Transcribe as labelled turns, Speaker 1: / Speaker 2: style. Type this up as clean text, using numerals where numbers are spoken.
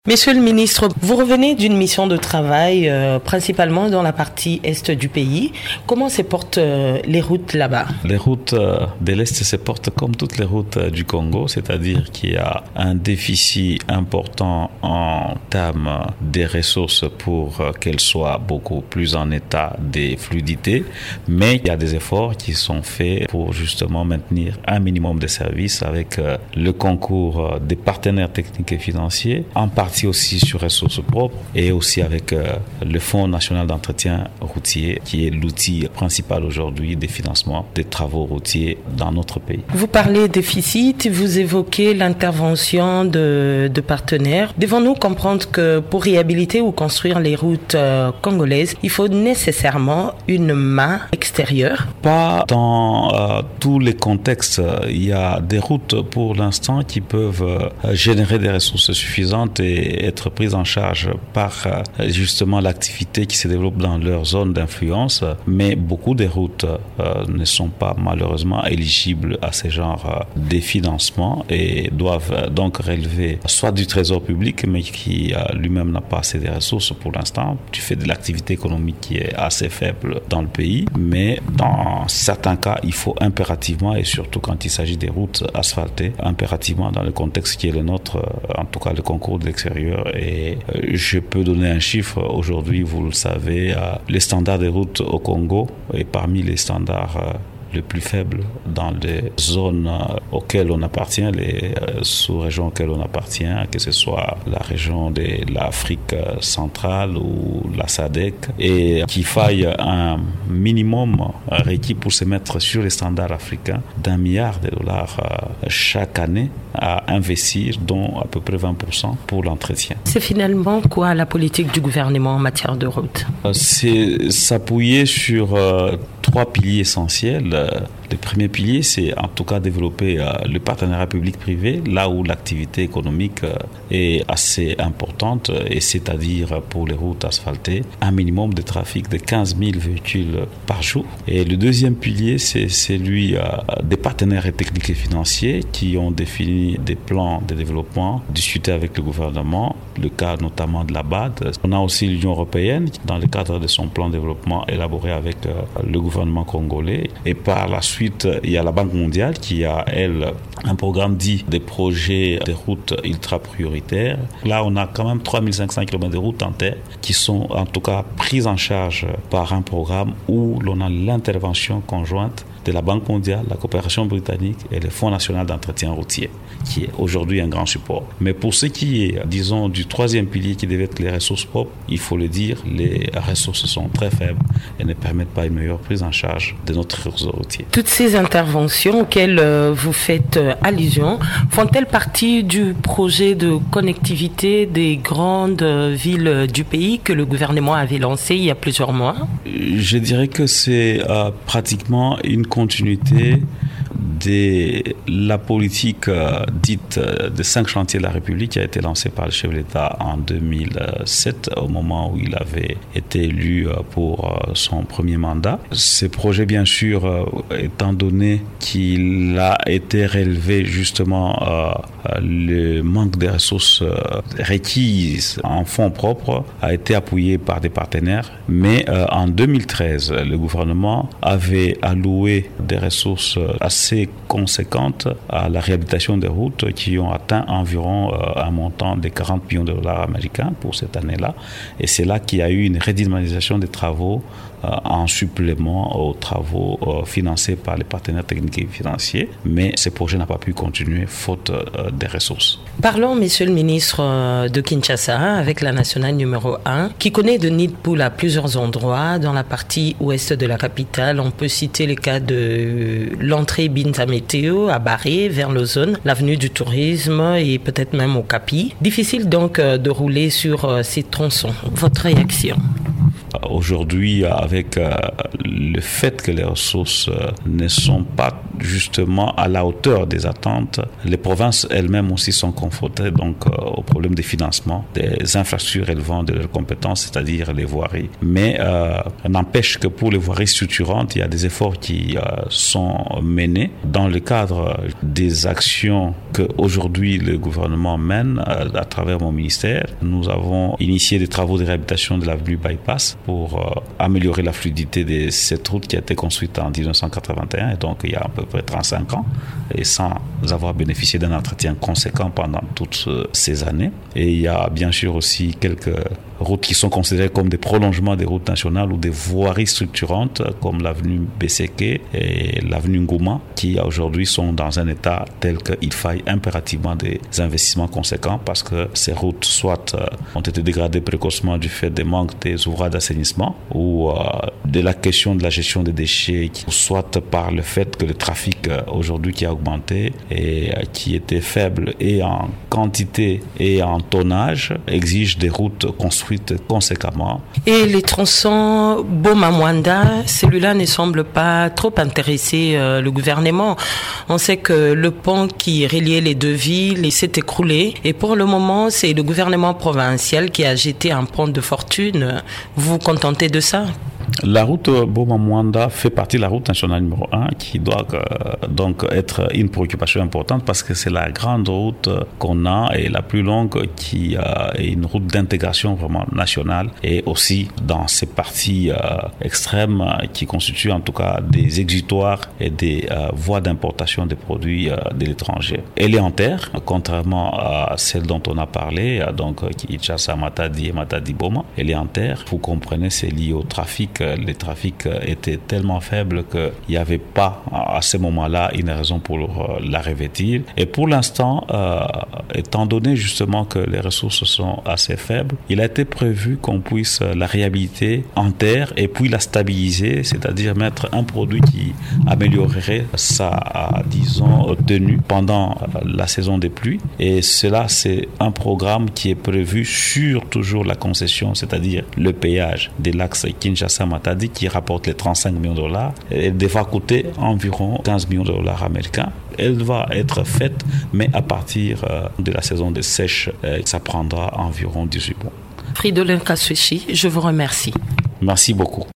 Speaker 1: Monsieur le ministre, vous revenez d'une mission de travail principalement dans la partie est du pays. Comment se portent les routes là-bas?
Speaker 2: Les routes de l'Est se portent comme toutes les routes du Congo, c'est-à-dire qu'il y a un déficit important en termes des ressources pour qu'elles soient beaucoup plus en état de fluidité, mais il y a des efforts qui sont faits pour justement maintenir un minimum de services avec le concours des partenaires techniques et financiers, en partie aussi sur ressources propres et aussi avec le Fonds national d'entretien routier qui est l'outil principal aujourd'hui des financements des travaux routiers dans notre pays.
Speaker 1: Vous parlez déficit, vous évoquez l'intervention de partenaires. Devons-nous comprendre que pour réhabiliter ou construire les routes congolaises, il faut nécessairement une main extérieure?
Speaker 2: Pas dans tous les contextes. Il y a des routes pour l'instant qui peuvent générer des ressources suffisantes et être prises en charge par justement l'activité qui se développe dans leur zone d'influence, mais beaucoup de routes ne sont pas malheureusement éligibles à ce genre de financement et doivent donc relever soit du trésor public, mais qui lui-même n'a pas assez de ressources pour l'instant, du fait de l'activité économique qui est assez faible dans le pays, mais dans certains cas, il faut impérativement, et surtout quand il s'agit des routes asphaltées, impérativement dans le contexte qui est le nôtre, en tout cas le concours de l'extérieur. Et je peux donner un chiffre. Aujourd'hui, vous le savez, les standards des routes au Congo est parmi les standards le plus faible dans les zones auxquelles on appartient, les sous-régions auxquelles on appartient, que ce soit la région de l'Afrique centrale ou la SADC, et qu'il faille un minimum requis pour se mettre sur les standards africains d'$1 milliard chaque année à investir, dont à peu près 20% pour l'entretien.
Speaker 1: C'est finalement quoi la politique du gouvernement en matière de route?
Speaker 2: C'est s'appuyer sur 3 piliers essentiels. Le premier pilier, c'est en tout cas développer le partenariat public-privé, là où l'activité économique est assez importante, et c'est-à-dire pour les routes asphaltées, un minimum de trafic de 15 000 véhicules par jour. Et le deuxième pilier, c'est celui des partenaires techniques et financiers qui ont défini des plans de développement, discuté avec le gouvernement, le cas notamment de la BAD. On a aussi l'Union européenne, dans le cadre de son plan de développement élaboré avec le gouvernement congolais. Et par la suite, il y a la Banque mondiale qui a, elle, un programme dit des projets de routes ultra prioritaires. Là, on a quand même 3500 km de routes en terre qui sont en tout cas prises en charge par un programme où l'on a l'intervention conjointe de la Banque mondiale, la coopération britannique et le Fonds national d'entretien routier, qui est aujourd'hui un grand support. Mais pour ce qui est, disons, du troisième pilier qui devait être les ressources propres, il faut le dire, les ressources sont très faibles et ne permettent pas une meilleure prise en charge de notre réseau routier.
Speaker 1: Toutes ces interventions auxquelles vous faites allusion font-elles partie du projet de connectivité des grandes villes du pays que le gouvernement avait lancé il y a plusieurs mois?
Speaker 2: Je dirais que c'est pratiquement une continuité de la politique dite des 5 chantiers de la République qui a été lancée par le chef de l'État en 2007, au moment où il avait été élu pour son premier mandat. Ce projet, bien sûr, étant donné qu'il a été relevé justement le manque de ressources requises en fonds propres, a été appuyé par des partenaires. Mais en 2013, le gouvernement avait alloué des ressources assez conséquentes à la réhabilitation des routes qui ont atteint environ un montant de 40 millions de dollars américains pour cette année-là. Et c'est là qu'il y a eu une redynamisation des travaux en supplément aux travaux financés par les partenaires techniques et financiers. Mais ce projet n'a pas pu continuer faute des ressources.
Speaker 1: Parlons, monsieur le ministre, de Kinshasa avec la nationale numéro 1 qui connaît de nids de poules à plusieurs endroits dans la partie ouest de la capitale. On peut citer les cas de l'entrée Binza Météo à Barré vers l'Ozone, l'avenue du Tourisme et peut-être même au Capi. Difficile donc de rouler sur ces tronçons. Votre réaction?
Speaker 2: Aujourd'hui, avec le fait que les ressources ne sont pas justement à la hauteur des attentes. Les provinces elles-mêmes aussi sont confrontées donc au problème des financements, des infrastructures relevant de leurs compétences, c'est-à-dire les voiries. Mais n'empêche que pour les voiries structurantes, il y a des efforts qui sont menés dans le cadre des actions que aujourd'hui le gouvernement mène à travers mon ministère. Nous avons initié des travaux de réhabilitation de l'avenue Bypass pour améliorer la fluidité de cette route qui a été construite en 1981 et donc il y a à peu près 35 ans et sans avoir bénéficié d'un entretien conséquent pendant toutes ces années. Et il y a bien sûr aussi quelques routes qui sont considérées comme des prolongements des routes nationales ou des voiries structurantes comme l'avenue Beseke et l'avenue Ngouma qui aujourd'hui sont dans un état tel qu'il faille impérativement des investissements conséquents parce que ces routes soit ont été dégradées précocement du fait des manques des ouvrages d'assainissement ou de la question de la gestion des déchets, soit par le fait que le trafic aujourd'hui qui a augmenté et qui était faible et en quantité et en tonnage exige des routes construites conséquemment.
Speaker 1: Et les tronçons Boma-Mwanda, celui-là ne semble pas trop intéresser le gouvernement. On sait que le pont qui reliait les deux villes s'est écroulé et pour le moment, c'est le gouvernement provincial qui a jeté un pont de fortune. Vous vous contentez de ça?
Speaker 2: La route Boma-Mwanda fait partie de la route nationale numéro 1 qui doit donc être une préoccupation importante parce que c'est la grande route qu'on a et la plus longue qui est une route d'intégration vraiment nationale et aussi dans ces parties extrêmes qui constituent en tout cas des exutoires et des voies d'importation des produits de l'étranger. Elle est en terre, contrairement à celle dont on a parlé, donc Kinshasa, Matadi et Matadi-Boma. Elle est en terre. Vous comprenez, c'est lié au trafic. Les trafics étaient tellement faibles qu'il n'y avait pas à ce moment-là une raison pour la revêtir. Et pour l'instant, étant donné justement que les ressources sont assez faibles, il a été prévu qu'on puisse la réhabiliter en terre et puis la stabiliser, c'est-à-dire mettre un produit qui améliorerait sa, disons, tenue pendant la saison des pluies. Et cela, c'est un programme qui est prévu sur toujours la concession, c'est-à-dire le péage de l'axe Kinshasa-Matadi qui rapporte les 35 millions de dollars. Elle devra coûter environ 15 millions de dollars américains. Elle va être faite, mais à partir de la saison de sèche, ça prendra environ 18 mois.
Speaker 1: Fridolin Kaswechi, je vous remercie.
Speaker 2: Merci beaucoup.